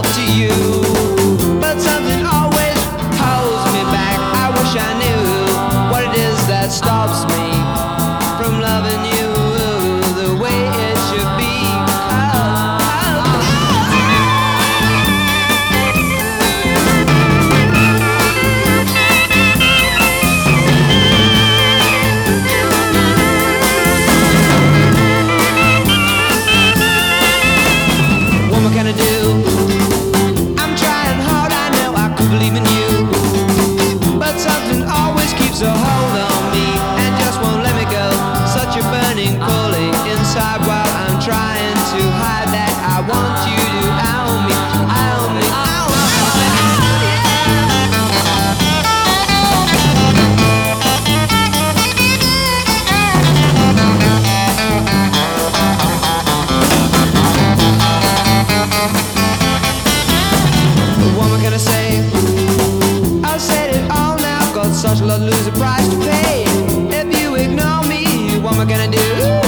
to you, but something always holds me back. I wish I knew what it is that stops me from loving you the way it should be. What am I gonna do? I'm trying hard, I know I could believe in you, but something always keeps a hold on me and just won't let me go. Such a burning calling inside while I'm trying to hide that I want you to own me, own me, own me. What am I gonna say? I've said it all now, got such a lot to lose, a price to pay. If you ignore me, what am I gonna do?